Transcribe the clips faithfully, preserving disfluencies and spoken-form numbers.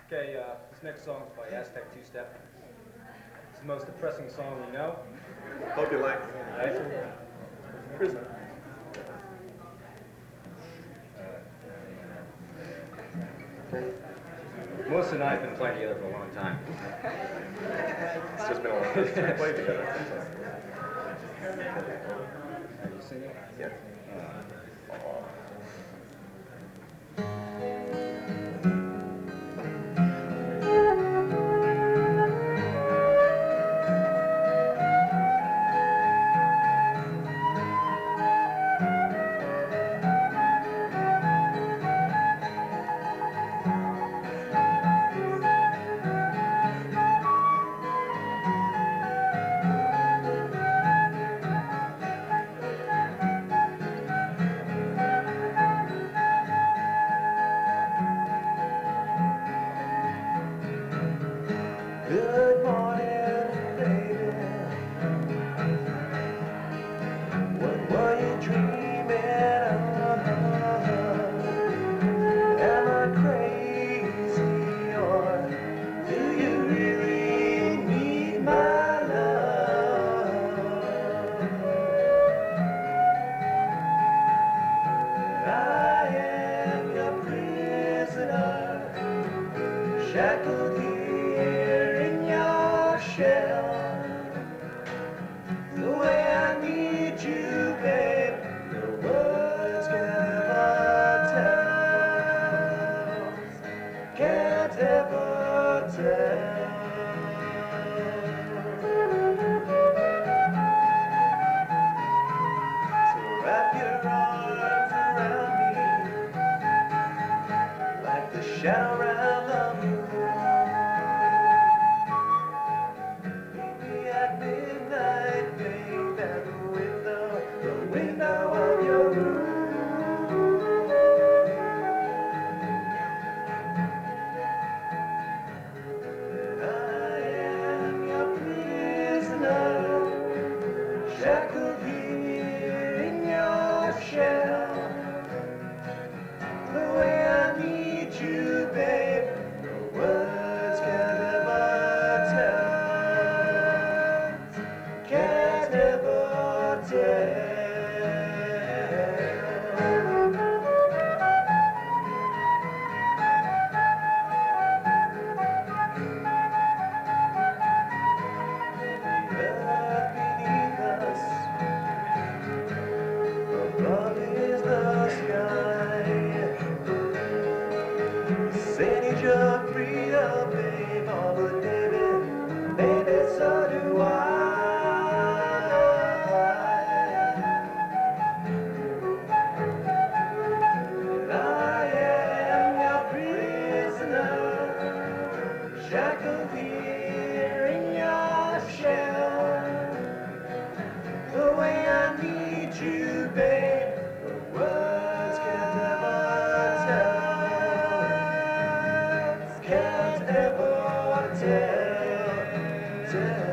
Okay, uh, this next song is by Aztec Two-Step. It's the most depressing song we know. Hope you like it. Right? Prisoner. Melissa and I have been playing together for a long time. It's just been a long time since we played together. Are you singing? Yeah. Good morning, baby. What were you dreaming of? Am I crazy or do you really need my love? I am your prisoner, shackled here in your shell. The way I need you, babe, no words can ever tell, can't ever tell. So wrap your arms around me like the shadow around the moon. Meet me at midnight, babe, at the window, the window of your room. And I am your prisoner, shackled here in your shell. The way I need you, babe, no words can ever tell, can't ever tell. The earth beneath us, above is the sky. Say need your freedom, babe, oh, but baby, baby, so do I. And I am your prisoner, shackled here in your shell. The way I need you, babe, the words can never tell, can't ever tell, tell.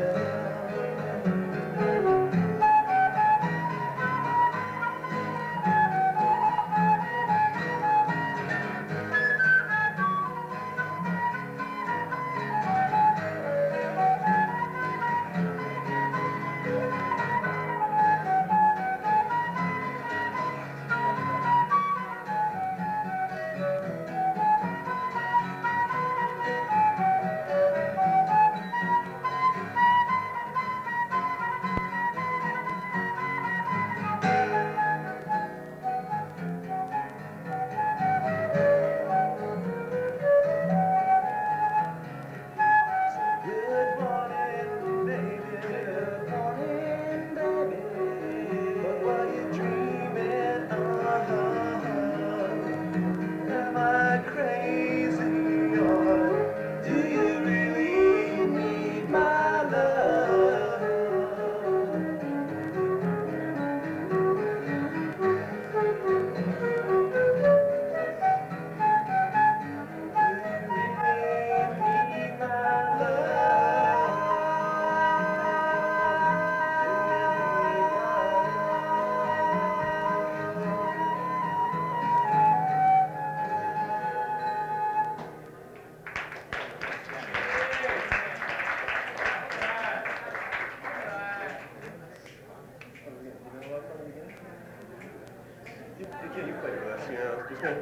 Yeah, you played with us, you know, just me.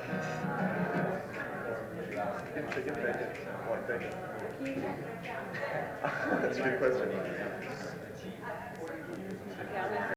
Give chicken bacon. I like bacon. That's a good question.